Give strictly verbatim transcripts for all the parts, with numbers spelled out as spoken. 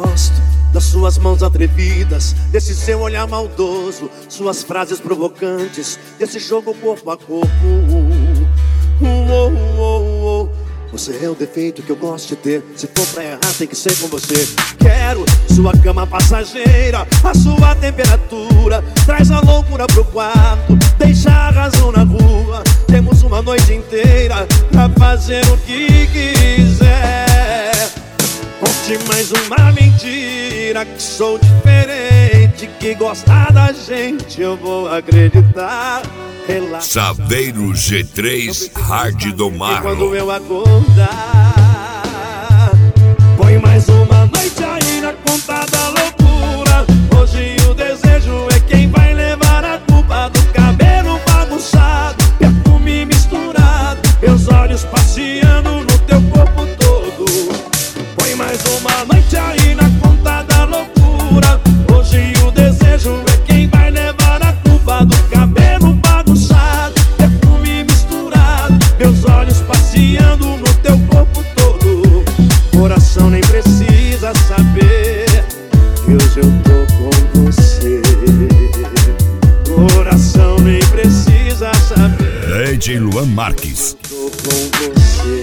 gosto das suas mãos atrevidas, desse seu olhar maldoso, suas frases provocantes, desse jogo corpo a corpo. Uh, uh, uh, uh. Você é o defeito que eu gosto de ter. Se for pra errar tem que ser com você. Quero sua cama passageira, a sua temperatura. Traz a loucura pro quarto, deixa a razão na rua. Temos uma noite inteira pra fazer o que quiser. Conte mais uma mentira, que sou diferente, que gostar da gente eu vou acreditar. Relaxa. Saveiro G três Hard do Mar. Quando eu acordar, põe mais uma noite aí na conta da loucura. Hoje o desejo é quem vai levar a culpa do cabelo bagunçado, perfume misturado, meus olhos passeando no teu corpo todo. Põe mais uma noite aí na conta da loucura. Hoje o desejo é quem vai levar a culpa do cabelo bagunçado, perfume misturado, meus olhos passeando no teu corpo todo. Coração nem precisa saber que hoje eu tô com você. Coração nem precisa saber. D J Luan Marques. Tô com você.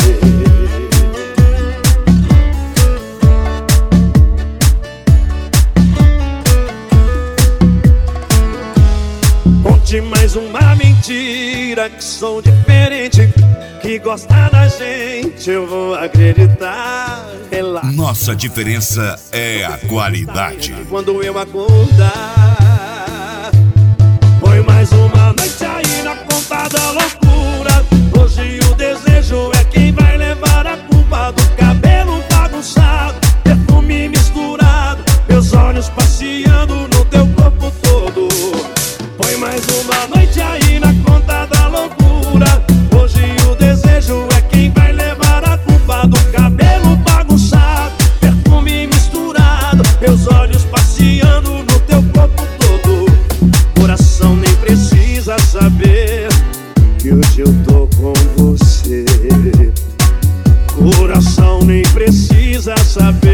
Conte mais uma mentira, que sou diferente, que gosta da gente eu vou acreditar. Relaxa. Nossa diferença é a qualidade. Quando eu acordar, põe mais uma noite aí na conta da loucura. Hoje o desejo é quem vai levar a culpa do cabelo bagunçado, perfume misturado, meus olhos passeando no teu corpo todo. Põe mais uma noite aí na conta da loucura. Hoje o desejo é quem vai levar a culpa do cabelo bagunçado, perfume misturado, meus olhos passeando no teu corpo todo. Coração nem precisa saber que hoje eu tô com você. Coração nem precisa saber